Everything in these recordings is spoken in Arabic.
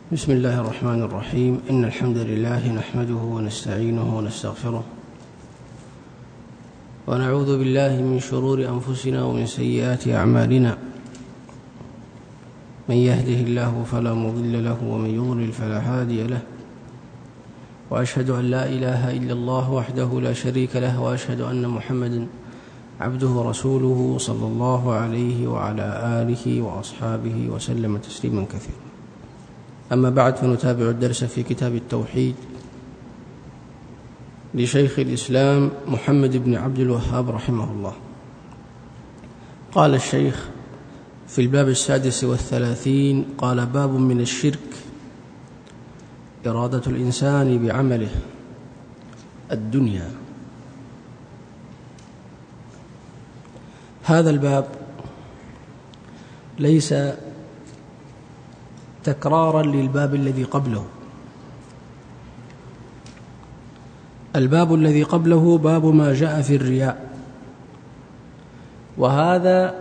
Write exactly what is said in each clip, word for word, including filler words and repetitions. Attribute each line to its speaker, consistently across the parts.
Speaker 1: بسم الله الرحمن الرحيم. إن الحمد لله نحمده ونستعينه ونستغفره ونعوذ بالله من شرور أنفسنا ومن سيئات أعمالنا. من يهده الله فلا مضل له ومن يضلل فلا هادي له، وأشهد أن لا إله إلا الله وحده لا شريك له، وأشهد أن محمدًا عبده ورسوله صلى الله عليه وعلى آله وأصحابه وسلم تسليما كثيرا. أما بعد، فنتابع الدرس في كتاب التوحيد لشيخ الإسلام محمد بن عبد الوهاب رحمه الله. قال الشيخ في الباب السادس والثلاثين: قال: باب من الشرك إرادة الإنسان بعمله الدنيا. هذا الباب ليس تكرارا للباب الذي قبله. الباب الذي قبله باب ما جاء في الرياء، وهذا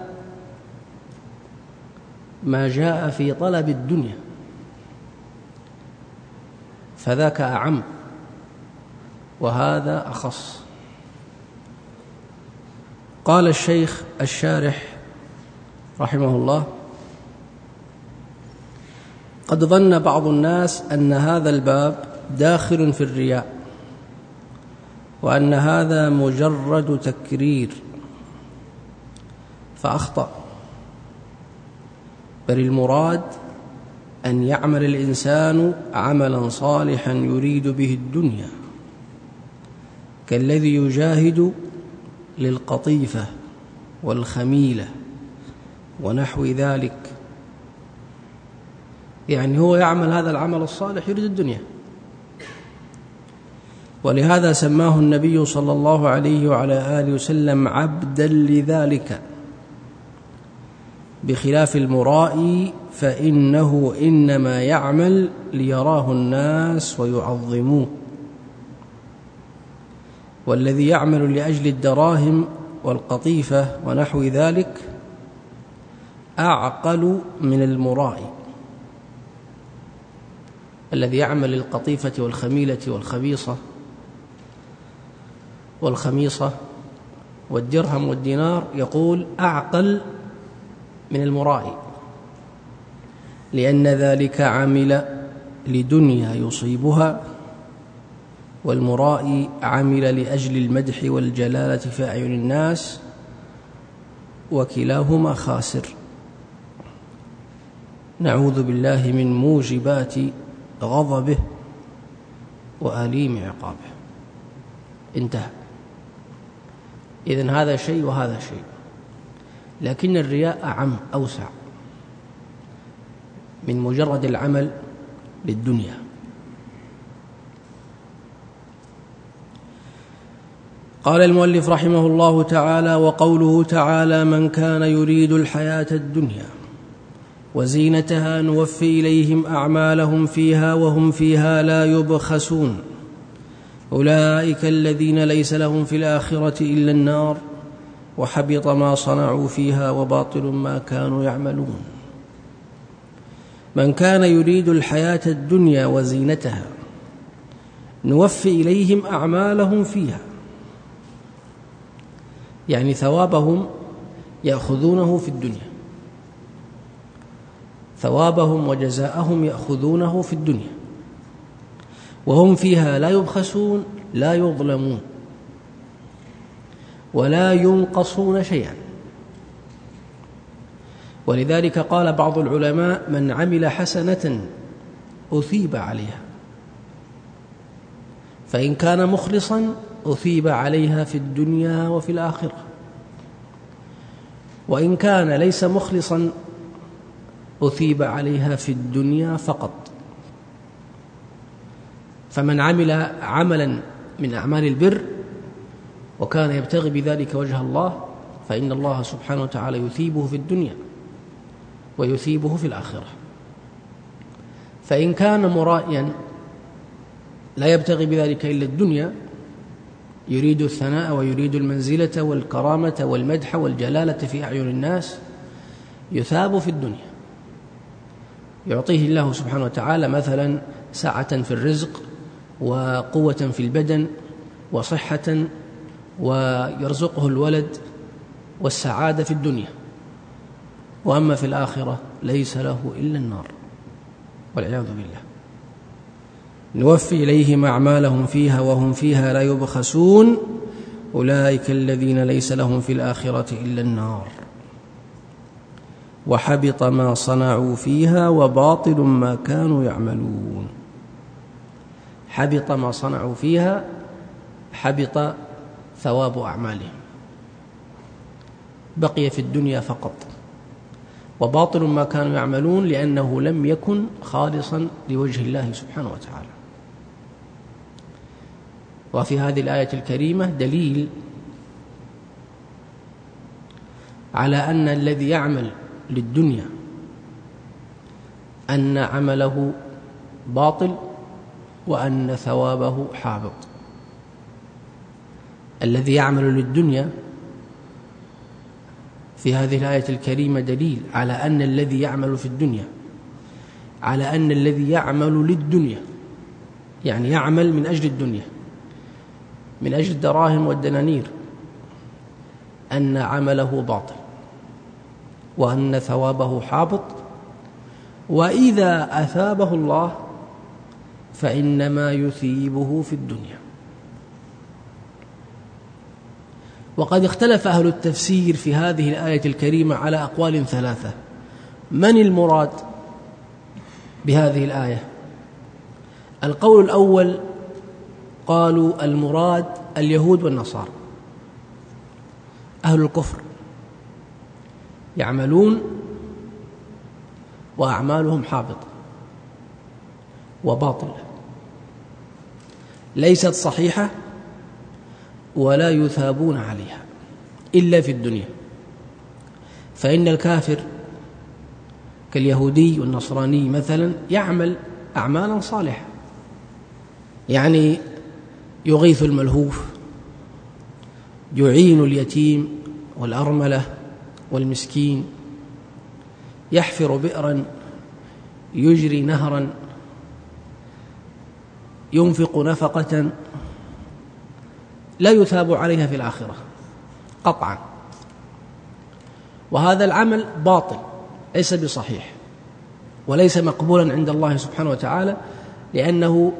Speaker 1: ما جاء في طلب الدنيا، فذاك أعم وهذا أخص. قال الشيخ الشارح رحمه الله: قد ظن بعض الناس أن هذا الباب داخل في الرياء، وأن هذا مجرد تكرير، فأخطأ، بل المراد أن يعمل الإنسان عملا صالحا يريد به الدنيا، كالذي يجاهد للقطيفة والخميلة ونحو ذلك. يعني هو يعمل هذا العمل الصالح يريد الدنيا، ولهذا سماه النبي صلى الله عليه وعلى آله وسلم عبدا لذلك، بخلاف المرائي فإنه إنما يعمل ليراه الناس ويعظموه، والذي يعمل لأجل الدراهم والقطيفة ونحو ذلك أعقل من المرائي، الذي يعمل للقطيفة والخميلة والخبيصة والخميصة والدرهم والدينار يقول أعقل من المرائي، لأن ذلك عمل لدنيا يصيبها، والمرائي عمل لأجل المدح والجلالة في أعين الناس، وكلاهما خاسر. نعوذ بالله من موجبات غضبه وأليم عقابه. انتهى. إذن هذا شيء وهذا شيء، لكن الرياء أعم أوسع من مجرد العمل للدنيا. قال المؤلف رحمه الله تعالى: وقوله تعالى: من كان يريد الحياة الدنيا وزينتها نوفي إليهم أعمالهم فيها وهم فيها لا يبخسون أولئك الذين ليس لهم في الآخرة إلا النار وحبط ما صنعوا فيها وباطل ما كانوا يعملون. من كان يريد الحياة الدنيا وزينتها نوفي إليهم أعمالهم فيها، يعني ثوابهم يأخذونه في الدنيا، ثوابهم وجزاءهم يأخذونه في الدنيا، وهم فيها لا يبخسون، لا يظلمون ولا ينقصون شيئا. ولذلك قال بعض العلماء: من عمل حسنة أثيب عليها، فإن كان مخلصا أثيب عليها في الدنيا وفي الآخرة، وإن كان ليس مخلصا أثيب عليها في الدنيا فقط. فمن عمل عملا من أعمال البر وكان يبتغي بذلك وجه الله، فإن الله سبحانه وتعالى يثيبه في الدنيا ويثيبه في الآخرة. فإن كان مرائيا لا يبتغي بذلك إلا الدنيا، يريد الثناء ويريد المنزلة والكرامة والمدح والجلالة في أعين الناس، يثاب في الدنيا. يعطيه الله سبحانه وتعالى مثلا سعة في الرزق وقوة في البدن وصحة، ويرزقه الولد والسعادة في الدنيا، وأما في الآخرة ليس له إلا النار والعياذ بالله. نوفي إليهم أعمالهم فيها وهم فيها لا يبخسون أولئك الذين ليس لهم في الآخرة إلا النار وحبط ما صنعوا فيها وباطل ما كانوا يعملون. حبط ما صنعوا فيها، حبط ثواب أعمالهم، بقي في الدنيا فقط. وباطل ما كانوا يعملون لأنه لم يكن خالصا لوجه الله سبحانه وتعالى. وفي هذه الآية الكريمة دليل على أن الذي يعمل للدنيا أن عمله باطل وأن ثوابه حابط. الذي يعمل للدنيا في هذه الآية الكريمة دليل على أن الذي يعمل في الدنيا على أن الذي يعمل للدنيا، يعني يعمل من أجل الدنيا، من أجل الدراهم والدنانير، أن عمله باطل وأن ثوابه حابط، وإذا أثابه الله فإنما يثيبه في الدنيا. وقد اختلف أهل التفسير في هذه الآية الكريمة على أقوال ثلاثة. من المراد بهذه الآية؟ القول الأول قالوا المراد اليهود والنصارى، أهل الكفر، يعملون وأعمالهم حابطة وباطلة، ليست صحيحة ولا يثابون عليها إلا في الدنيا. فإن الكافر كاليهودي والنصراني مثلا يعمل أعمالا صالحة، يعني يغيث الملهوف، يعين اليتيم والأرملة والمسكين، يحفر بئرا، يجري نهرا، ينفق نفقة لا يثاب عليها في الآخرة قطعا. وهذا العمل باطل ليس بصحيح وليس مقبولا عند الله سبحانه وتعالى، لأنه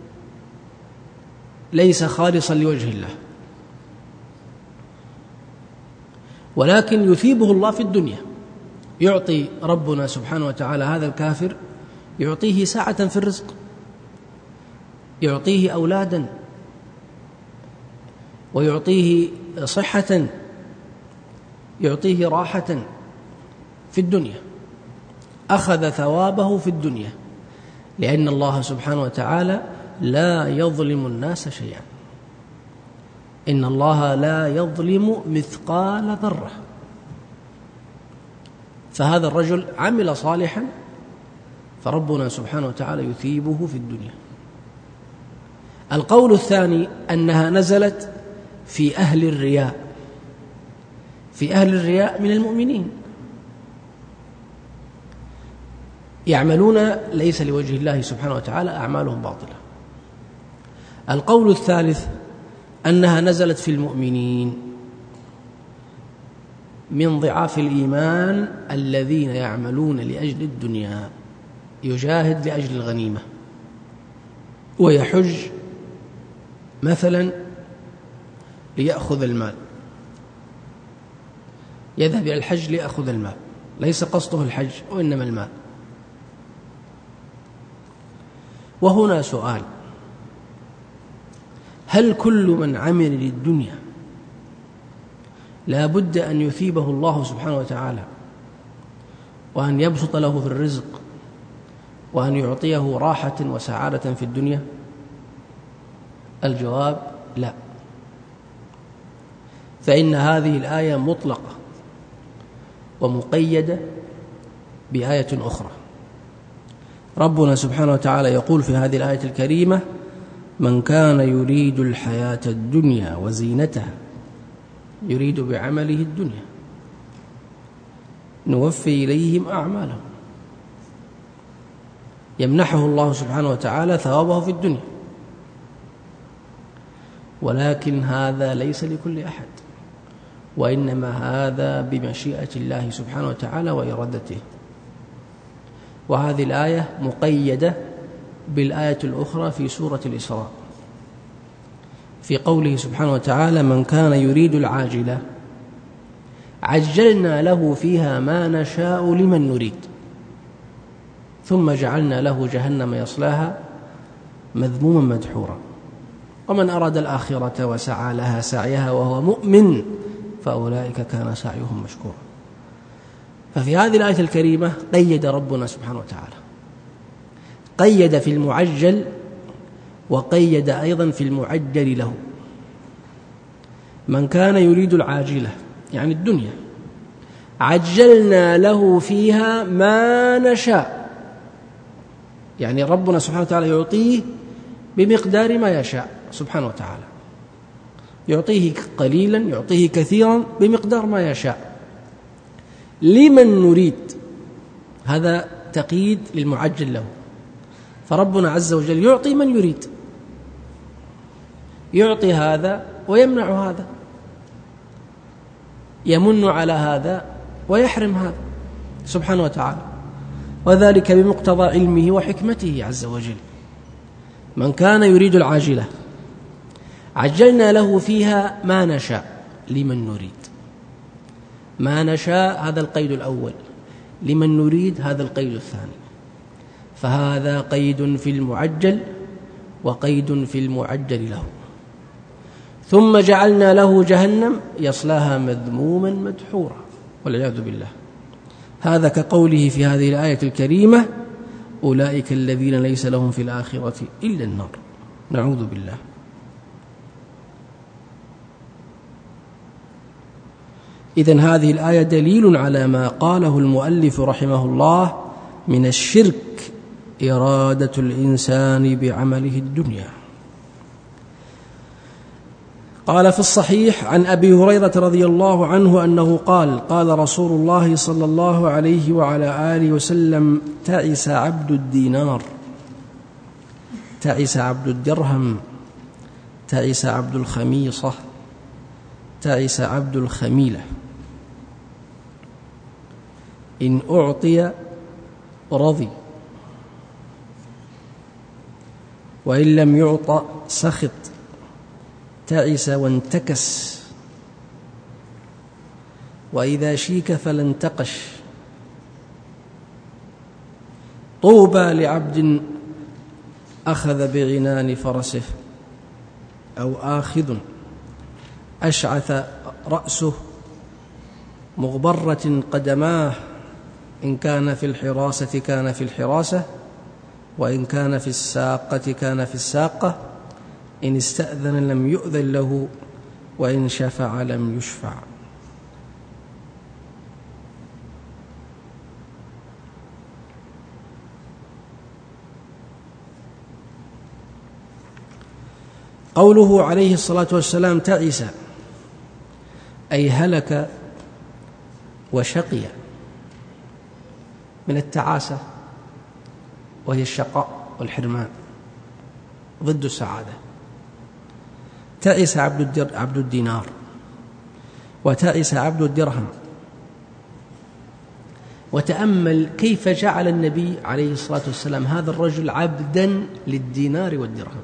Speaker 1: ليس خالصا لوجه الله، ولكن يثيبه الله في الدنيا. يعطي ربنا سبحانه وتعالى هذا الكافر، يعطيه سعة في الرزق، يعطيه أولادا، ويعطيه صحة، يعطيه راحة في الدنيا، أخذ ثوابه في الدنيا، لأن الله سبحانه وتعالى لا يظلم الناس شيئا. إن الله لا يظلم مثقال ذرة. فهذا الرجل عمل صالحا فربنا سبحانه وتعالى يثيبه في الدنيا. القول الثاني أنها نزلت في أهل الرياء، في أهل الرياء من المؤمنين، يعملون ليس لوجه الله سبحانه وتعالى، أعمالهم باطلة. القول الثالث أنها نزلت في المؤمنين من ضعاف الإيمان الذين يعملون لأجل الدنيا، يجاهد لأجل الغنيمة ويحج مثلا ليأخذ المال، يذهب إلى الحج ليأخذ المال، ليس قصده الحج وإنما المال. وهنا سؤال: هل كل من عمل للدنيا لا بد أن يثيبه الله سبحانه وتعالى وأن يبسط له في الرزق وأن يعطيه راحة وسعادة في الدنيا؟ الجواب لا، فإن هذه الآية مطلقة ومقيدة بآية أخرى. ربنا سبحانه وتعالى يقول في هذه الآية الكريمة: من كان يريد الحياة الدنيا وزينتها، يريد بعمله الدنيا، نوفي إليهم أعمالهم. يمنحه الله سبحانه وتعالى ثوابه في الدنيا، ولكن هذا ليس لكل أحد، وإنما هذا بمشيئة الله سبحانه وتعالى وإرادته. وهذه الآية مقيدة بالآية الأخرى في سورة الإسراء في قوله سبحانه وتعالى: من كان يريد العاجلة عجلنا له فيها ما نشاء لمن نريد ثم جعلنا له جهنم يصلاها مذموما مدحورا ومن أراد الآخرة وسعى لها سعيها وهو مؤمن فأولئك كان سعيهم مشكورا. ففي هذه الآية الكريمة قيد ربنا سبحانه وتعالى، قيد في المعجل وقيد أيضا في المعجل له. من كان يريد العاجلة يعني الدنيا عجلنا له فيها ما نشاء، يعني ربنا سبحانه وتعالى يعطيه بمقدار ما يشاء سبحانه وتعالى، يعطيه قليلا يعطيه كثيرا بمقدار ما يشاء لمن نريد. هذا تقييد للمعجل له، فربنا عز وجل يعطي من يريد، يعطي هذا ويمنع هذا، يمن على هذا ويحرم هذا سبحانه وتعالى، وذلك بمقتضى علمه وحكمته عز وجل. من كان يريد العاجلة عجلنا له فيها ما نشاء لمن نريد. ما نشاء هذا القيد الأول، لمن نريد هذا القيد الثاني، فهذا قيد في المعجل وقيد في المعجل له. ثم جعلنا له جهنم يصلاها مذموما مدحورا والعياذ بالله. هذا كقوله في هذه الآية الكريمة: أولئك الذين ليس لهم في الآخرة إلا النار. نعوذ بالله. إذن هذه الآية دليل على ما قاله المؤلف رحمه الله من الشرك إرادة الإنسان بعمله الدنيا. قال في الصحيح عن أبي هريرة رضي الله عنه أنه قال: قال رسول الله صلى الله عليه وعلى آله وسلم: تعس عبد الدينار، تعس عبد الدرهم، تعس عبد الخميصة، تعس عبد الخميلة. إن أعطي رضي وإن لم يعط سخط، تعس وانتكس، وإذا شيك فلانتقش. طوبى لعبد أخذ بعنان فرسه أو آخذ أشعث رأسه مغبرة قدماه، إن كان في الحراسة كان في الحراسة، وإن كان في الساقة كان في الساقة، إن استأذن لم يؤذن له، وإن شفع لم يشفع. قوله عليه الصلاة والسلام تعس أي هلك وشقي، من التعاسة وهي الشقاء والحرمان ضد السعادة. تعس عبد عبد الدينار وتعس عبد الدرهم. وتأمل كيف جعل النبي عليه الصلاة والسلام هذا الرجل عبدا للدينار والدرهم.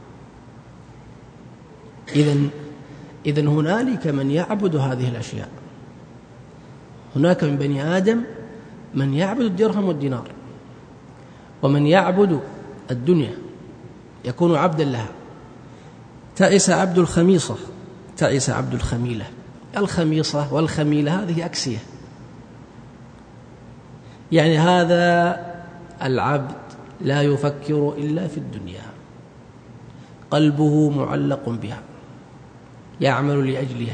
Speaker 1: إذن إذن هنالك من يعبد هذه الأشياء، هناك من بني آدم من يعبد الدرهم والدينار، ومن يعبد الدنيا يكون عبدا لها. تعس عبد الخميصة، تعس عبد الخميلة. الخميصة والخميلة هذه أكسية، يعني هذا العبد لا يفكر إلا في الدنيا، قلبه معلق بها، يعمل لأجلها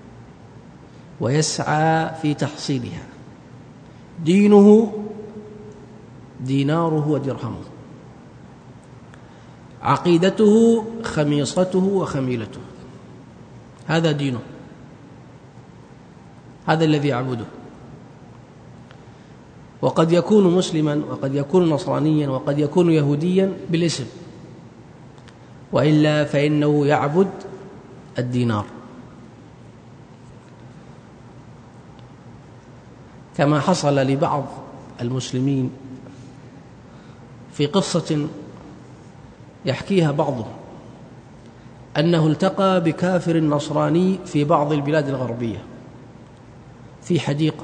Speaker 1: ويسعى في تحصيلها. دينه ديناره ودرهمه، عقيدته خميصته وخميلته، هذا دينه، هذا الذي يعبده. وقد يكون مسلما وقد يكون نصرانيا وقد يكون يهوديا بالاسم، وإلا فإنه يعبد الدينار، كما حصل لبعض المسلمين في قصة يحكيها بعضهم، أنه التقى بكافر نصراني في بعض البلاد الغربية في حديقة،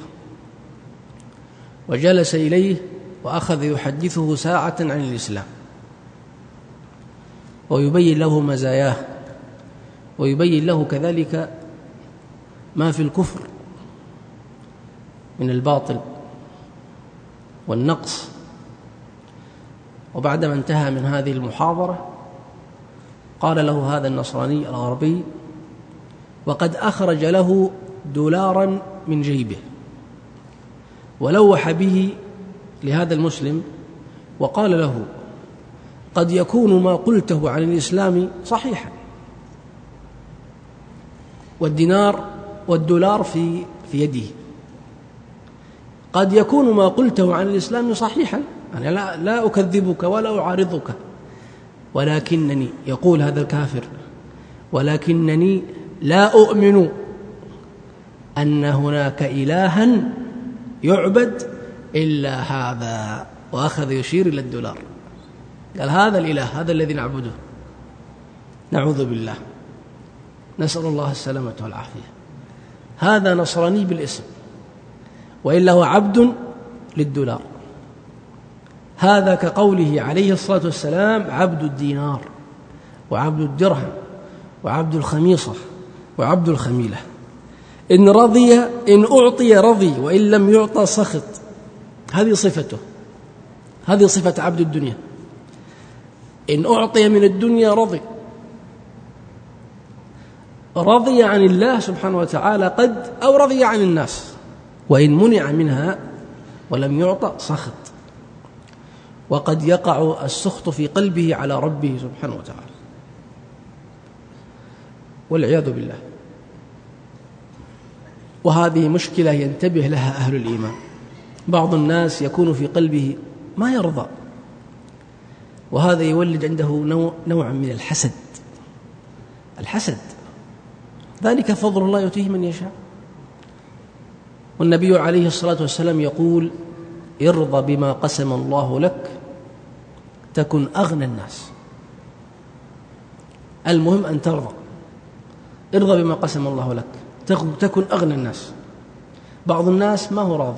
Speaker 1: وجلس إليه وأخذ يحدثه ساعة عن الإسلام ويبين له مزاياه، ويبين له كذلك ما في الكفر من الباطل والنقص. وبعدما انتهى من هذه المحاضرة قال له هذا النصراني الغربي، وقد أخرج له دولارا من جيبه ولوح به لهذا المسلم وقال له: قد يكون ما قلته عن الإسلام صحيحا، والدينار والدولار في في يده، قد يكون ما قلته عن الإسلام صحيحا، أنا لا, لا أكذبك ولا أعارضك، ولكنني، يقول هذا الكافر، ولكنني لا أؤمن أن هناك إلها يعبد إلا هذا، وأخذ يشير إلى الدولار، قال: هذا الإله، هذا الذي نعبده. نعوذ بالله، نسأل الله السلامة والعافية. هذا نصراني بالاسم، وإلا هو عبد للدولار. هذا كقوله عليه الصلاة والسلام: عبد الدينار وعبد الدرهم وعبد الخميصة وعبد الخميلة، إن رضي إن أعطي رضي وإن لم يعطى سخط. هذه صفته، هذه صفة عبد الدنيا. إن أعطي من الدنيا رضي، رضي عن الله سبحانه وتعالى قد، أو رضي عن الناس، وإن منع منها ولم يعطى سخط. وقد يقع السخط في قلبه على ربه سبحانه وتعالى والعياذ بالله. وهذه مشكلة ينتبه لها أهل الإيمان. بعض الناس يكون في قلبه ما يرضى، وهذا يولد عنده نوع نوعا من الحسد. الحسد ذلك فضل الله يؤتيه من يشاء. والنبي عليه الصلاة والسلام يقول: ارضى بما قسم الله لك تكن أغنى الناس. المهم أن ترضى، ارضى بما قسم الله لك تكن أغنى الناس. بعض الناس ما هو راضي،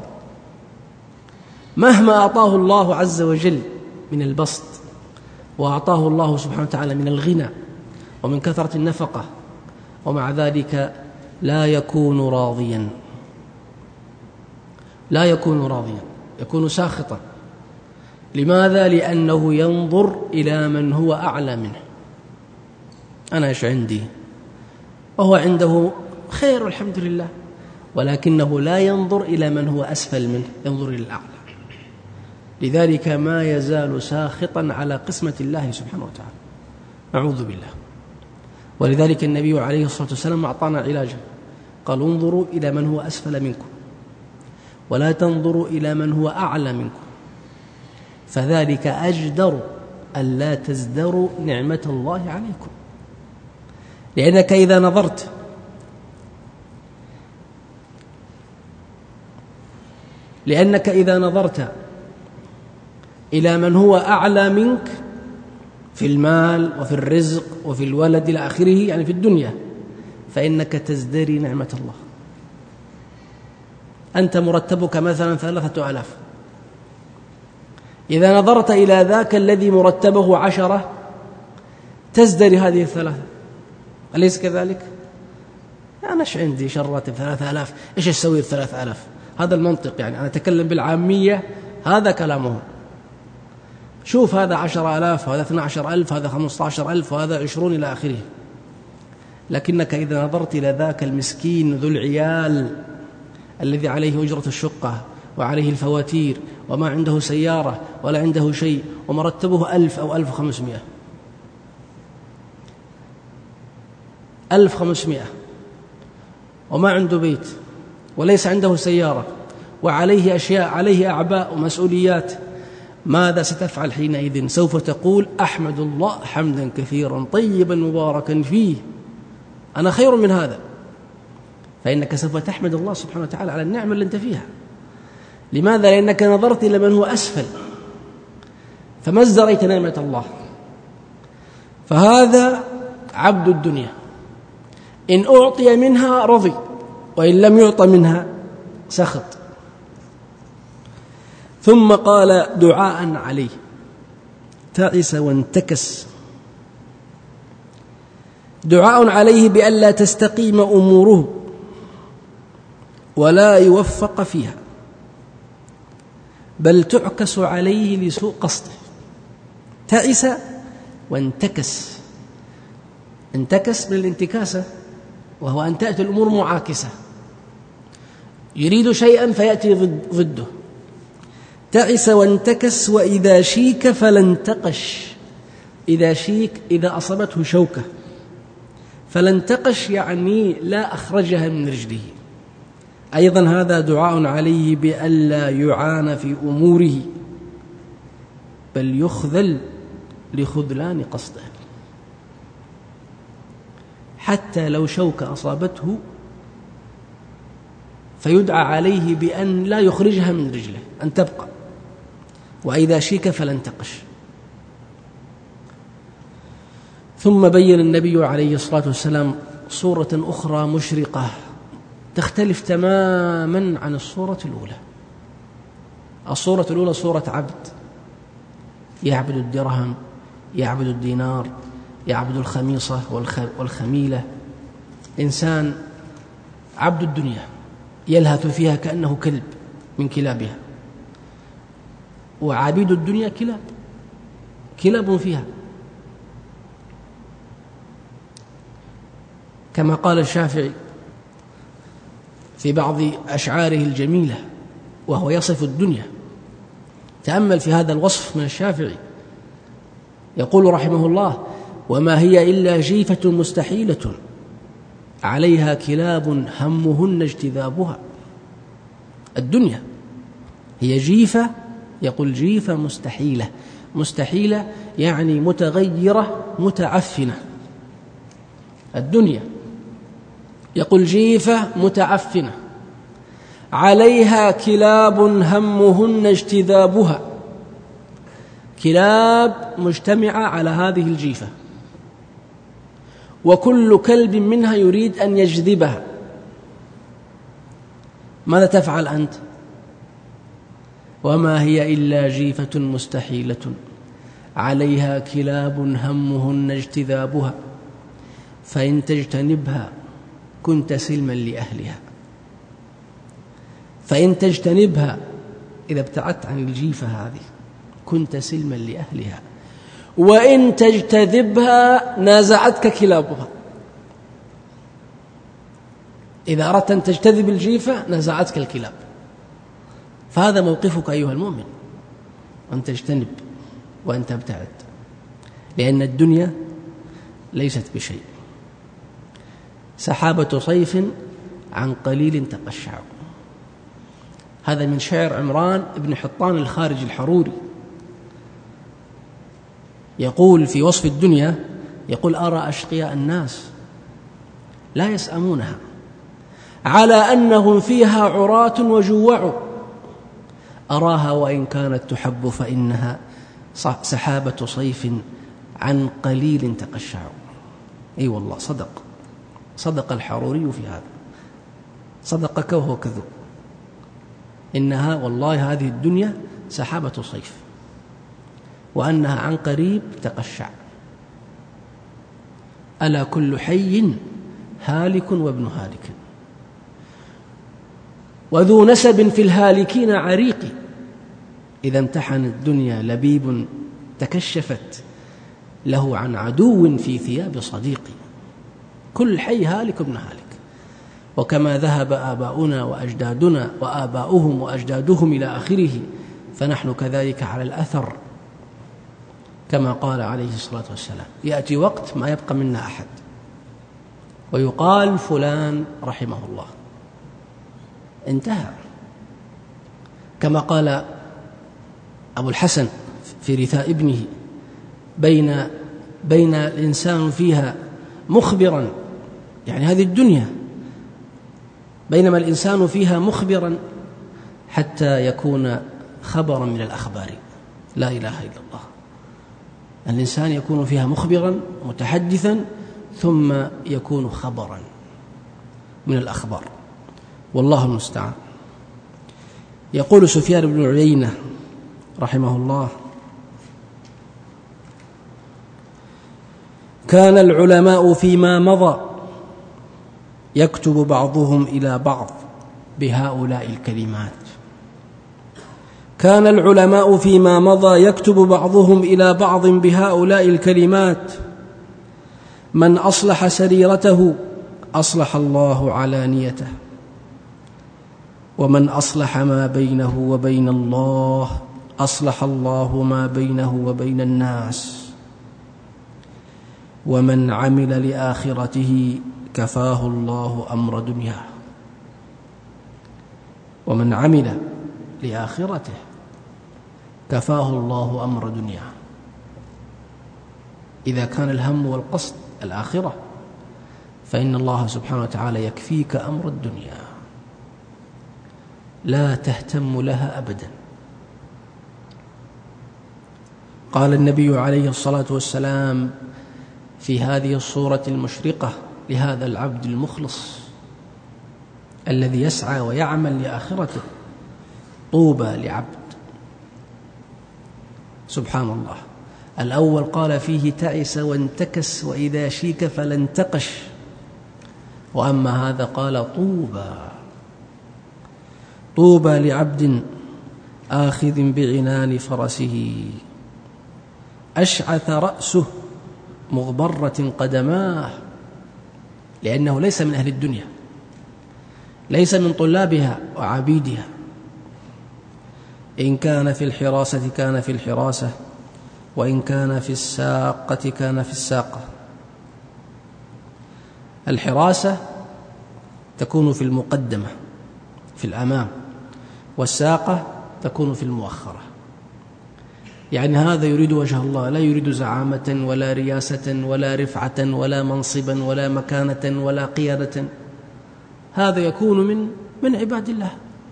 Speaker 1: مهما أعطاه الله عز وجل من البسط، وأعطاه الله سبحانه وتعالى من الغنى ومن كثرة النفقة، ومع ذلك لا يكون راضيا، لا يكون راضيا، يكون ساخطا. لماذا؟ لأنه ينظر إلى من هو أعلى منه. أنا إيش عندي؟ وهو عنده خير والحمد لله، ولكنه لا ينظر إلى من هو أسفل منه، ينظر إلى الأعلى. لذلك ما يزال ساخطا على قسمة الله سبحانه وتعالى، نعوذ بالله. ولذلك النبي عليه الصلاة والسلام أعطانا علاجا، قال: انظروا إلى من هو أسفل منكم ولا تنظروا إلى من هو أعلى منكم، فذلك أجدر ألا تزدروا نعمة الله عليكم. لأنك إذا نظرت لأنك إذا نظرت إلى من هو أعلى منك في المال وفي الرزق وفي الولد إلى آخره، يعني في الدنيا، فإنك تزدري نعمة الله. أنت مرتبك مثلا ثلاثة آلاف، إذا نظرت إلى ذاك الذي مرتبه عشرة تزدري هذه الثلاثة، أليس كذلك؟ أنا إيش عندي شرات ثلاثة آلاف، إيش أسوي الثلاثة آلاف؟ هذا المنطق، يعني أنا أتكلم بالعامية، هذا كلامهم. شوف هذا عشر آلاف وهذا اثنى عشر ألف، هذا خمسة عشر ألف وهذا عشرون إلى آخره. لكنك إذا نظرت إلى ذاك المسكين ذو العيال الذي عليه أجرة الشقة وعليه الفواتير وما عنده سيارة ولا عنده شيء، ومرتبه ألف أو ألف وخمسمائة ألف وخمسمائة، وما عنده بيت وليس عنده سيارة وعليه أشياء، عليه أعباء ومسؤوليات، ماذا ستفعل حينئذ؟ سوف تقول أحمد الله حمدا كثيرا طيبا مباركا فيه، أنا خير من هذا. فإنك سوف تحمد الله سبحانه وتعالى على النعمة اللي أنت فيها. لماذا؟ لأنك نظرت إلى من هو أسفل فما ازدريت نعمة الله. فهذا عبد الدنيا، إن أعطي منها رضي، وإن لم يعط منها سخط. ثم قال دعاء عليه: تعس وانتكس، دعاء عليه بألا تستقيم أموره ولا يوفق فيها، بل تعكس عليه لسوء قصده. تعس وانتكس، انتكس من الانتكاسة، وهو أن تأتي الأمور معاكسة، يريد شيئا فيأتي ضده. تعس وانتكس، وإذا شيك فلانتقش. إذا شيك إذا أصابته شوكة، فلانتقش يعني لا أخرجها من رجله. أيضا هذا دعاء عليه بألا يعان في أموره، بل يخذل لخذلان قصده. حتى لو شوكة أصابته فيدعى عليه بأن لا يخرجها من رجله، أن تبقى. وإذا شيك فلانتقش. ثم بين النبي عليه الصلاة والسلام صورة أخرى مشرقة تختلف تماما عن الصورة الأولى. الصورة الأولى صورة عبد يعبد الدرهم، يعبد الدينار، يعبد الخميصة والخميلة، إنسان عبد الدنيا يلهث فيها كأنه كلب من كلابها. وعبيد الدنيا كلاب، كلاب فيها. كما قال الشافعي في بعض أشعاره الجميلة وهو يصف الدنيا، تأمل في هذا الوصف من الشافعي، يقول رحمه الله: وما هي إلا جيفة مستحيلة عليها كلاب همهن اجتذابها. الدنيا هي جيفة، يقول جيفة مستحيلة. مستحيلة يعني متغيرة متعفنة. الدنيا يقول جيفة متعفنة عليها كلاب همهن اجتذابها، كلاب مجتمعة على هذه الجيفة، وكل كلب منها يريد أن يجذبها. ماذا تفعل أنت؟ وما هي إلا جيفة مستحيلة عليها كلاب همهن اجتذابها، فإن تجتنبها كنت سلما لأهلها. فإن تجتنبها، إذا ابتعدت عن الجيفة هذه، كنت سلما لأهلها، وإن تجتذبها نازعتك كلابها. إذا أردت أن تجتذب الجيفة نازعتك الكلاب. فهذا موقفك أيها المؤمن، أن تجتنب وأن تبتعد، لأن الدنيا ليست بشيء. سحابة صيف عن قليل تقشع. هذا من شعر عمران بن حطان الخارج الحروري، يقول في وصف الدنيا، يقول: أرى أشقياء الناس لا يسأمونها على أنهم فيها عراة وجوع، أراها وإن كانت تحب فإنها سحابة صيف عن قليل تقشع. أي والله، صدق صدق الحروري في هذا، صدقك وهو كذب. إنها والله هذه الدنيا سحابة صيف، وأنها عن قريب تقشع. ألا كل حي هالك وابن هالك، وذو نسب في الهالكين عريق. إذا امتحن الدنيا لبيب تكشفت له عن عدو في ثياب صديقي. كل حي هالك وابن هالك. وكما ذهب آباؤنا وأجدادنا وآباؤهم وأجدادهم إلى آخره، فنحن كذلك على الأثر، كما قال عليه الصلاة والسلام: يأتي وقت ما يبقى منا أحد، ويقال فلان رحمه الله، انتهى. كما قال أبو الحسن في رثاء ابنه: بين بين الإنسان فيها مخبرا، يعني هذه الدنيا، بينما الإنسان فيها مخبرا حتى يكون خبرا من الأخبار. لا إله إلا الله. الإنسان يكون فيها مخبرا متحدثا ثم يكون خبرا من الأخبار، والله المستعان. يقول سفيان بن عيينة رحمه الله: كان العلماء فيما مضى يكتب بعضهم إلى بعض بهؤلاء الكلمات. كان العلماء فيما مضى يكتب بعضهم إلى بعض بهؤلاء الكلمات: من أصلح سريرته أصلح الله علانيته، ومن أصلح ما بينه وبين الله أصلح الله ما بينه وبين الناس، ومن عمل لآخرته كفاه الله أمر دنياه. ومن عمل لآخرته كفاه الله أمر دنياه. إذا كان الهم والقصد الآخرة فإن الله سبحانه وتعالى يكفيك أمر الدنيا، لا تهتم لها أبدا. قال النبي عليه الصلاة والسلام في هذه الصورة المشرقة لهذا العبد المخلص الذي يسعى ويعمل لآخرته: طوبى لعبد. سبحان الله. الأول قال فيه: تعس وانتكس وإذا شيك فلا انتقش، وأما هذا قال: طوبى طوبى لعبد آخذ بعنان فرسه أشعث رأسه مغبرة قدماه، لأنه ليس من أهل الدنيا، ليس من طلابها وعبيدها. إن كان في الحراسة كان في الحراسة، وإن كان في الساقة كان في الساقة. الحراسة تكون في المقدمة في الأمام، والساقة تكون في المؤخرة. يعني هذا يريد وجه الله، لا يريد زعامة ولا رياسة ولا رفعة ولا منصبا ولا مكانة ولا قيادة. هذا يكون من من عباد الله،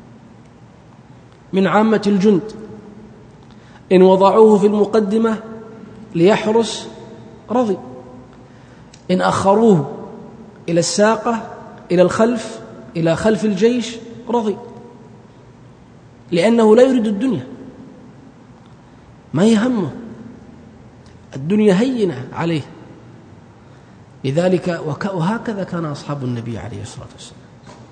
Speaker 1: من عامة الجند. إن وضعوه في المقدمة ليحرس رضي، إن أخروه إلى الساقة إلى الخلف إلى خلف الجيش رضي، لأنه لا يريد الدنيا، ما يهمه الدنيا هينة عليه. لذلك وهكذا كان أصحاب النبي عليه الصلاة والسلام.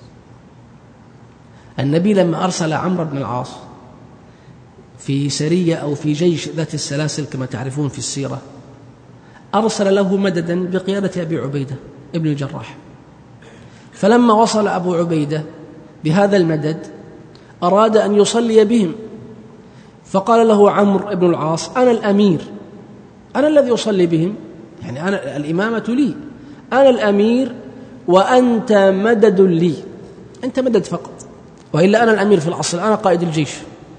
Speaker 1: النبي لما أرسل عمرو بن العاص في سرية أو في جيش ذات السلاسل كما تعرفون في السيرة، أرسل له مددا بقيادة أبي عبيدة ابن الجراح. فلما وصل أبو عبيدة بهذا المدد أراد أن يصلي بهم، فقال له عمرو بن العاص: أنا الأمير، أنا الذي أصلي بهم، يعني أنا الإمامة لي، أنا الأمير وأنت مدد لي، أنت مدد فقط، وإلا أنا الأمير في الأصل، أنا قائد الجيش.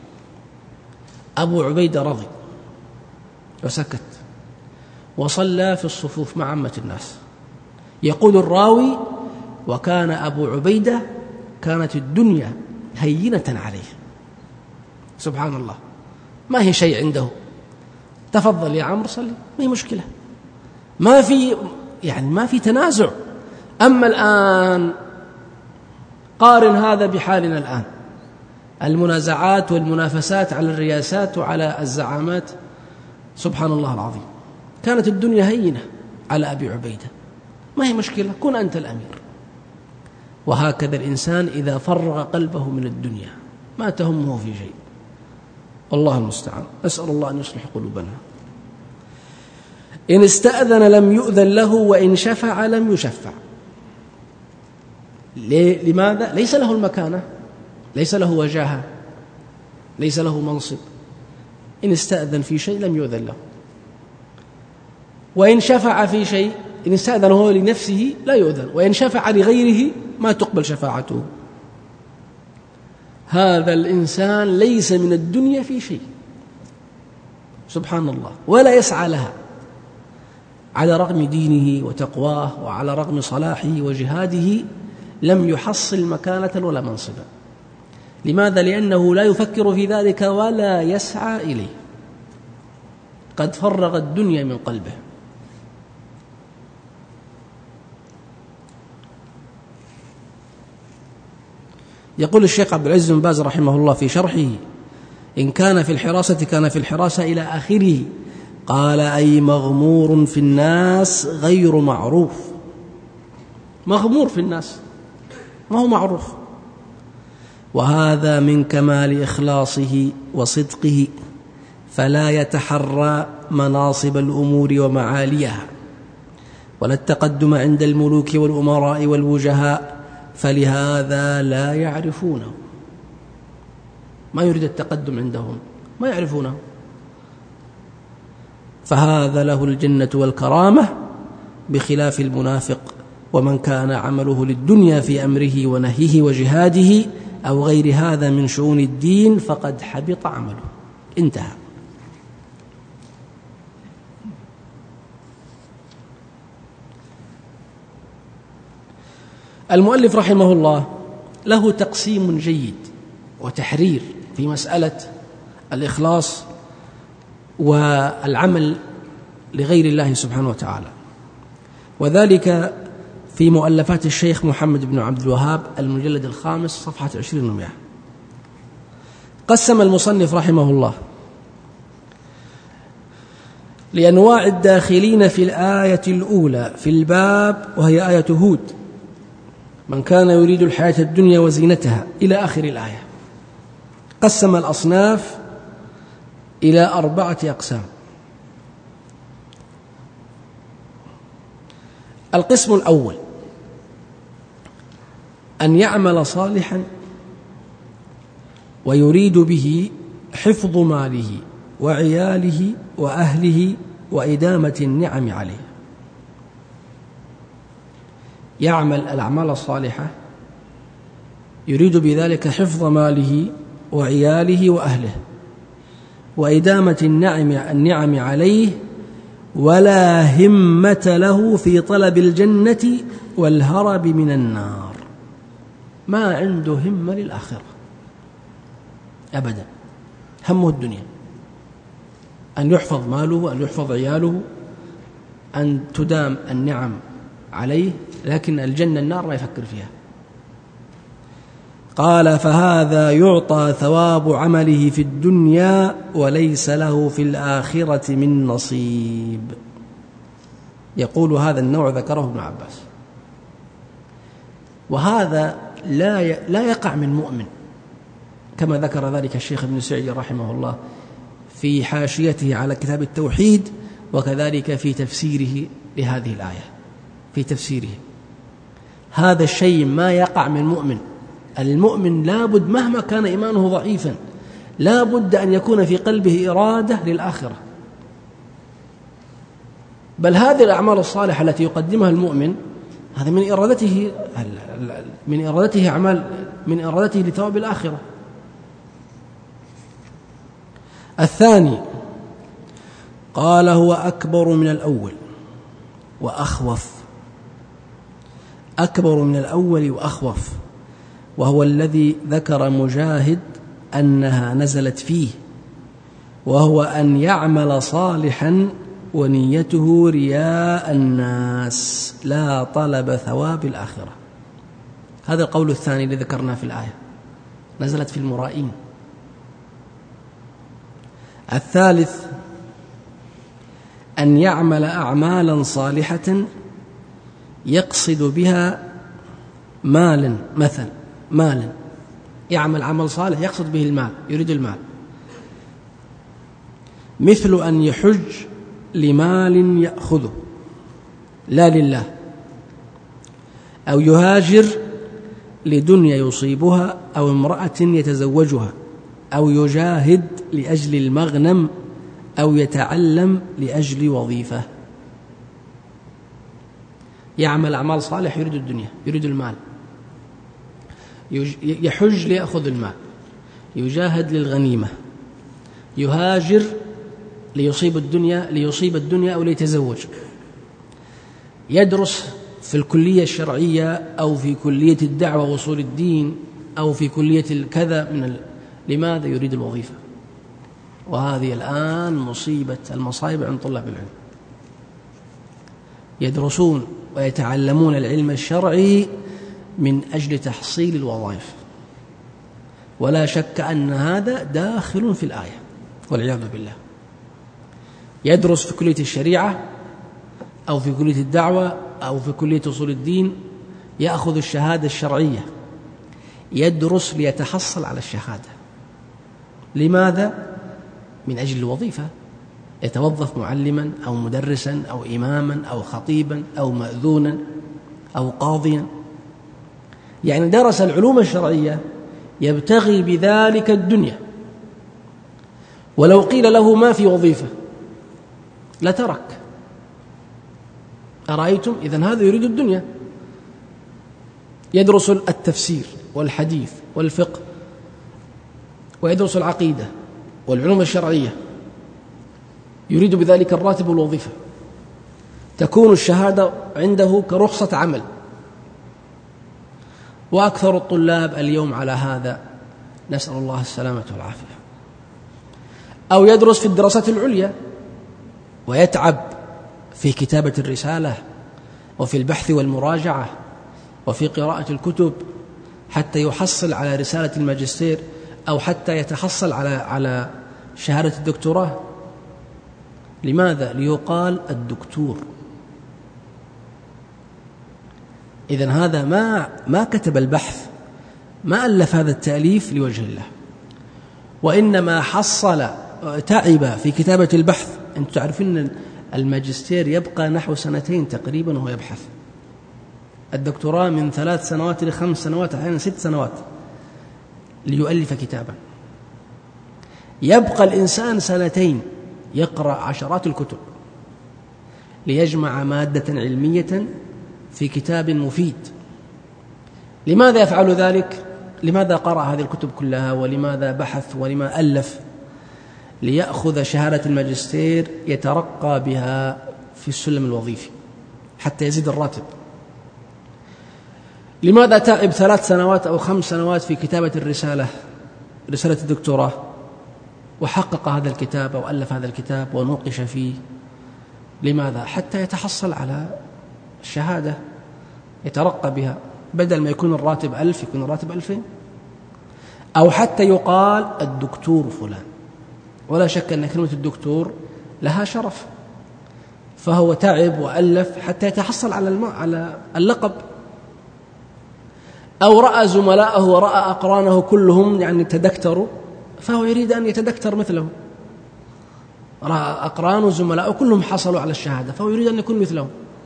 Speaker 1: أبو عبيدة رضي وسكت وصلى في الصفوف مع عامة الناس. يقول الراوي: وكان أبو عبيدة كانت الدنيا هينة عليه. سبحان الله، ما هي شيء عنده، تفضل يا عمرو صلي، ما هي مشكلة، ما في يعني ما في تنازع. أما الآن قارن هذا بحالنا الآن، المنازعات والمنافسات على الرياسات وعلى الزعامات. سبحان الله العظيم، كانت الدنيا هينة على أبي عبيدة، ما هي مشكلة، كن أنت الأمير. وهكذا الإنسان إذا فرغ قلبه من الدنيا ما تهمه في شيء. والله المستعان، أسأل الله أن يصلح قلوبنا. إن استأذن لم يؤذن له، وإن شفع لم يشفع. لماذا؟ ليس له المكانة، ليس له وجاهة، ليس له منصب. إن استأذن في شيء لم يؤذن له، وإن شفع في شيء، إن استأذن هو لنفسه لا يؤذن، وإن شفع لغيره ما تقبل شفاعته. هذا الإنسان ليس من الدنيا في شيء، سبحان الله، ولا يسعى لها على رغم دينه وتقواه وعلى رغم صلاحه وجهاده، لم يحصل مكانة ولا منصبا. لماذا؟ لأنه لا يفكر في ذلك ولا يسعى إليه، قد فرغ الدنيا من قلبه. يقول الشيخ عبد العزيز بن باز رحمه الله في شرحه: إن كان في الحراسة كان في الحراسة إلى آخره. قال: أي مغمور في الناس غير معروف. مغمور في الناس ما هو معروف، وهذا من كمال إخلاصه وصدقه، فلا يتحرى مناصب الأمور ومعاليها ولا التقدم عند الملوك والأمراء والوجهاء، فلهذا لا يعرفونه. ما يريد التقدم عندهم، ما يعرفونه، فهذا له الجنة والكرامة، بخلاف المنافق ومن كان عمله للدنيا في أمره ونهيه وجهاده أو غير هذا من شؤون الدين فقد حبط عمله. انتهى. المؤلف رحمه الله له تقسيم جيد وتحرير في مسألة الإخلاص والعمل لغير الله سبحانه وتعالى، وذلك في مؤلفات الشيخ محمد بن عبد الوهاب المجلد الخامس صفحة عشرين ومئة. قسم المصنف رحمه الله لأنواع الداخلين في الآية الأولى في الباب، وهي آية هود: من كان يريد الحياة الدنيا وزينتها إلى آخر الآية. قسم الأصناف إلى أربعة أقسام. القسم الأول: أن يعمل صالحا ويريد به حفظ ماله وعياله وأهله وإدامة النعم عليه. يعمل الأعمال الصالحة يريد بذلك حفظ ماله وعياله وأهله وإدامة النعم النعم عليه، ولا همة له في طلب الجنة والهرب من النار. ما عنده همة للآخرة أبدا، همه الدنيا، أن يحفظ ماله، أن يحفظ عياله، أن تدام النعم عليه، لكن الجنة النار ما يفكر فيها. قال: فهذا يعطى ثواب عمله في الدنيا وليس له في الآخرة من نصيب. يقول هذا النوع ذكره ابن عباس، وهذا لا لا يقع من مؤمن، كما ذكر ذلك الشيخ ابن سعدي رحمه الله في حاشيته على كتاب التوحيد، وكذلك في تفسيره لهذه الآية. في تفسيره هذا الشيء ما يقع من مؤمن. المؤمن لابد مهما كان إيمانه ضعيفا لابد أن يكون في قلبه إرادة للآخرة. بل هذه الأعمال الصالحة التي يقدمها المؤمن هذا من إرادته من إرادته أعمال من إرادته لثواب الآخرة. الثاني: قال: هو أكبر من الأول وأخوف. أكبر من الأول وأخوف، وهو الذي ذكر مجاهد أنها نزلت فيه، وهو أن يعمل صالحا ونيته رياء الناس لا طلب ثواب الآخرة. هذا القول الثاني الذي ذكرناه في الآية، نزلت في المرائين. الثالث: أن يعمل أعمالا صالحة يقصد بها مالا، مثلا مالا، يعمل عمل صالح يقصد به المال، يريد المال، مثل أن يحج لمال يأخذه لا لله، أو يهاجر لدنيا يصيبها، أو امرأة يتزوجها، أو يجاهد لأجل المغنم، أو يتعلم لأجل وظيفة. يعمل أعمال صالح يريد الدنيا، يريد المال، يحج ليأخذ المال، يجاهد للغنيمة، يهاجر ليصيب الدنيا ليصيب الدنيا أو ليتزوج، يدرس في الكلية الشرعية أو في كلية الدعوة وأصول الدين أو في كلية الكذا من ال... لماذا يريد الوظيفة؟ وهذه الآن مصيبة المصائب عند طلاب العلم، يدرسون ويتعلمون العلم الشرعي من أجل تحصيل الوظائف، ولا شك أن هذا داخل في الآية والعياذ بالله. يدرس في كلية الشريعة أو في كلية الدعوة أو في كلية أصول الدين، يأخذ الشهادة الشرعية، يدرس ليتحصل على الشهادة. لماذا؟ من أجل الوظيفة، يتوظف معلما أو مدرسا أو إماما أو خطيبا أو مأذونا أو قاضيا، يعني درس العلوم الشرعية يبتغي بذلك الدنيا. ولو قيل له ما في وظيفة لترك. أرأيتم؟ إذن هذا يريد الدنيا، يدرس التفسير والحديث والفقه ويدرس العقيدة والعلوم الشرعية، يريد بذلك الراتب والوظيفة، تكون الشهادة عنده كرخصة عمل. وأكثر الطلاب اليوم على هذا، نسأل الله السلامة والعافية. أو يدرس في الدراسات العليا ويتعب في كتابة الرسالة وفي البحث والمراجعة وفي قراءة الكتب حتى يحصل على رسالة الماجستير أو حتى يتحصل على على شهادة الدكتوراه. لماذا؟ ليقال الدكتور. إذن هذا ما ما كتب البحث، ما ألف هذا التأليف لوجه الله، وإنما حصل تعب في كتابة البحث. أنتم تعرفون أن الماجستير يبقى نحو سنتين تقريبا وهو يبحث، الدكتوراه من ثلاث سنوات لخمس سنوات أحيانا ست سنوات ليؤلف كتابا. يبقى الإنسان سنتين يقرأ عشرات الكتب ليجمع مادة علمية في كتاب مفيد. لماذا يفعل ذلك؟ لماذا قرأ هذه الكتب كلها؟ ولماذا بحث؟ ولما ألف؟ ليأخذ شهادة الماجستير يترقى بها في السلم الوظيفي حتى يزيد الراتب. لماذا تعب ثلاث سنوات أو خمس سنوات في كتابة الرسالة، رسالة الدكتوراه، وحقق هذا الكتاب أو ألف هذا الكتاب ونوقش فيه؟ لماذا؟ حتى يتحصل على الشهادة يترقى بها، بدل ما يكون الراتب ألف يكون الراتب ألفين، أو حتى يقال الدكتور فلان. ولا شك أن كلمة الدكتور لها شرف، فهو تعب وألف حتى يتحصل على الماء على اللقب. أو رأى زملائه ورأى أقرانه كلهم يعني تدكتروا، فهو يريد أن يتدكتر مثلهم. رأى أقرانه وزملائه كلهم حصلوا على الشهادة، فهو يريد أن يكون مثلهم.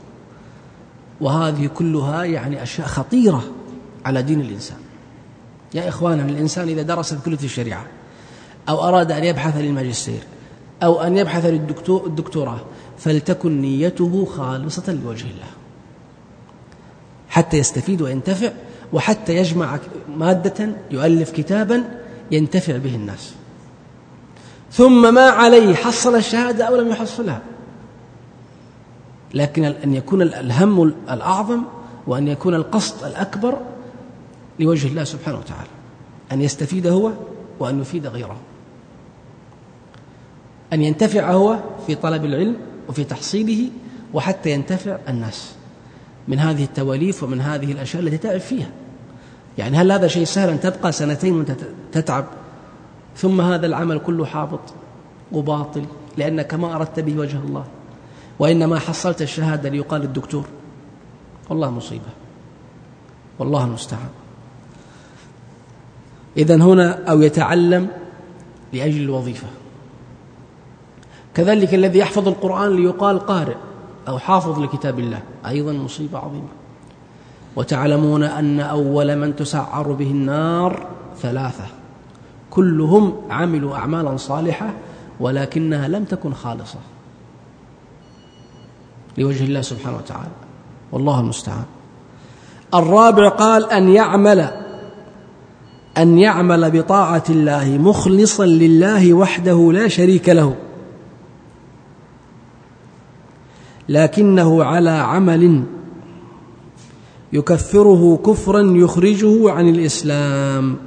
Speaker 1: وهذه كلها يعني أشياء خطيرة على دين الإنسان. يا إخوانا، الإنسان إذا درس في كلية الشريعة أو أراد أن يبحث للماجستير أو أن يبحث للدكتوراه فلتكن نيته خالصة لوجه الله حتى يستفيد وينتفع، وحتى يجمع مادة يؤلف كتابا ينتفع به الناس. ثم ما عليه، حصل الشهادة أو لم يحصلها، لكن أن يكون الهم الأعظم وأن يكون القصد الأكبر لوجه الله سبحانه وتعالى، أن يستفيد هو وأن يفيد غيره، أن ينتفع هو في طلب العلم وفي تحصيله، وحتى ينتفع الناس من هذه التواليف ومن هذه الأشياء التي تعب فيها. يعني هل هذا شيء سهل أن تبقى سنتين وأنت تتعب ثم هذا العمل كله حابط وباطل لأنك ما أردت به وجه الله، وإنما حصلت الشهادة ليقال الدكتور؟ والله مصيبة، والله المستعان. إذن هنا أو يتعلم لأجل الوظيفة. كذلك الذي يحفظ القرآن ليقال قارئ أو حافظ لكتاب الله، أيضا مصيبة عظيمة. وتعلمون أن أول من تسعر به النار ثلاثة كلهم عملوا أعمالا صالحة ولكنها لم تكن خالصة لوجه الله سبحانه وتعالى، والله المستعان. الرابع قال أن يعمل أن يعمل بطاعة الله مخلصا لله وحده لا شريك له، لكنه على عمل يكفره كفرا يخرجه عن الإسلام،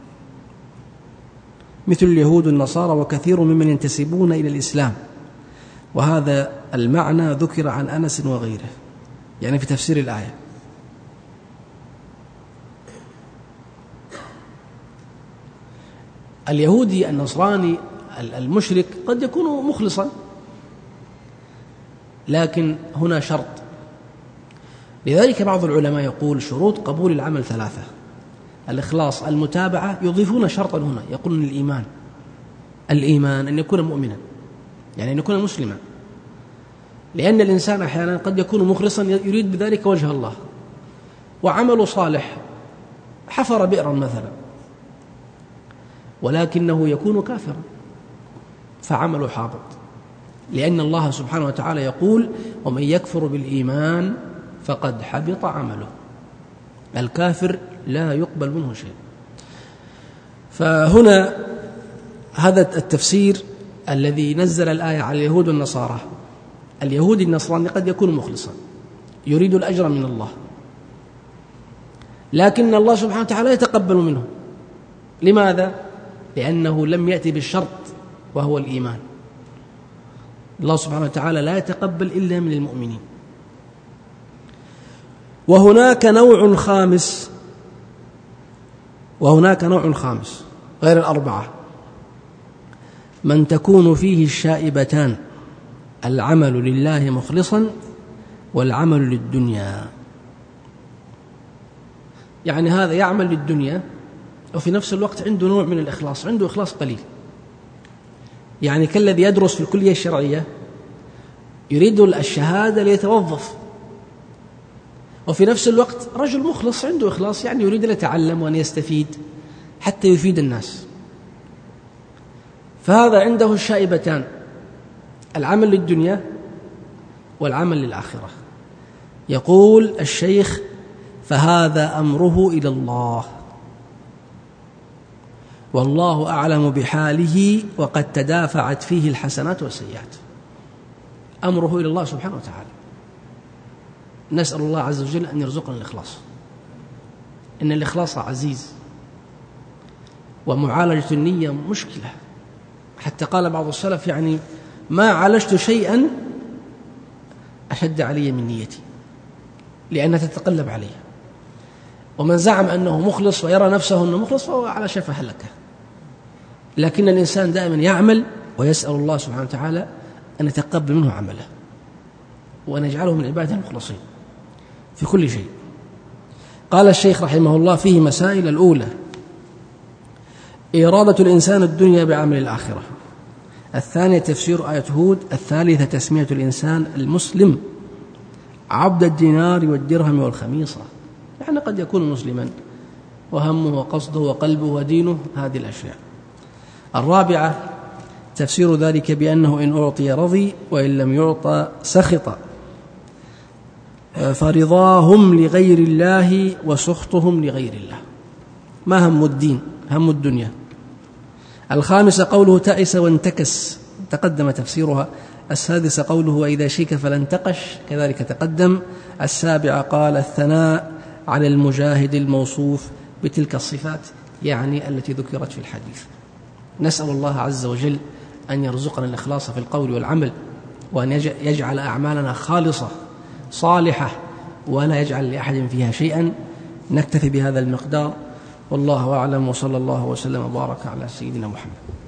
Speaker 1: مثل اليهود والنصارى وكثير ممن ينتسبون إلى الإسلام. وهذا المعنى ذكر عن أنس وغيره، يعني في تفسير الآية. اليهودي النصراني المشرك قد يكون مخلصا، لكن هنا شرط. لذلك بعض العلماء يقول شروط قبول العمل ثلاثة: الإخلاص، المتابعة، يضيفون شرطا هنا يقولون الإيمان. الإيمان أن يكون مؤمنا، يعني أن يكون مسلما، لأن الإنسان أحيانا قد يكون مخلصا يريد بذلك وجه الله، وعمله صالح، حفر بئرا مثلا، ولكنه يكون كافرا فعمله حابط، لأن الله سبحانه وتعالى يقول: ومن يكفر بالإيمان فقد حبط عمله. الكافر لا يقبل منه شيء. فهنا هذا التفسير الذي نزل الآية على اليهود والنصارى. اليهودي النصراني قد يكون مخلصا يريد الأجر من الله، لكن الله سبحانه وتعالى يتقبل منه. لماذا؟ لأنه لم يأتي بالشرط وهو الإيمان. الله سبحانه وتعالى لا يتقبل إلا من المؤمنين. وهناك نوع خامس وهناك نوع خامس غير الأربعة: من تكون فيه الشائبتان، العمل لله مخلصا والعمل للدنيا. يعني هذا يعمل للدنيا وفي نفس الوقت عنده نوع من الإخلاص، عنده إخلاص قليل، يعني كالذي يدرس في الكلية الشرعية يريد الشهادة ليتوظف، وفي نفس الوقت رجل مخلص عنده إخلاص، يعني يريد أن يتعلم وأن يستفيد حتى يفيد الناس. فهذا عنده الشائبتان: العمل للدنيا والعمل للآخرة. يقول الشيخ: فهذا أمره إلى الله، والله أعلم بحاله، وقد تدافعت فيه الحسنات والسيئات. أمره إلى الله سبحانه وتعالى. نسأل الله عز وجل أن يرزقنا الإخلاص، إن الإخلاص عزيز، ومعالجة النية مشكلة. حتى قال بعض السلف: يعني ما عالجت شيئا أشد علي من نيتي، لأنها تتقلب علي. ومن زعم أنه مخلص ويرى نفسه أنه مخلص فهو على شفا هلكة. لكن الإنسان دائما يعمل ويسأل الله سبحانه وتعالى أن يتقبل منه عمله، وأن يجعله من عباده المخلصين في كل شيء. قال الشيخ رحمه الله: فيه مسائل. الأولى: إرادة الإنسان الدنيا بعمل الآخرة. الثانية: تفسير آية هود. الثالثة: تسمية الإنسان المسلم عبد الدينار والدرهم والخميصة، يعني قد يكون مسلما وهمه وقصده وقلبه ودينه هذه الأشياء. الرابعة: تفسير ذلك بأنه إن أعطي رضي وإن لم يعطى سخط، فرضاهم لغير الله وسخطهم لغير الله. ما هم الدين؟ هم الدنيا. الخامسة: قوله تأس وانتكس، تقدم تفسيرها. السادسة: قوله وإذا شيك فلانتقش، كذلك تقدم. السابعة: قال الثناء على المجاهد الموصوف بتلك الصفات، يعني التي ذكرت في الحديث. نسأل الله عز وجل أن يرزقنا الإخلاص في القول والعمل، وأن يجعل أعمالنا خالصة صالحة، ولا يجعل لأحد فيها شيئا. نكتفي بهذا المقدار، والله أعلم، وصلى الله وسلم وبارك على سيدنا محمد.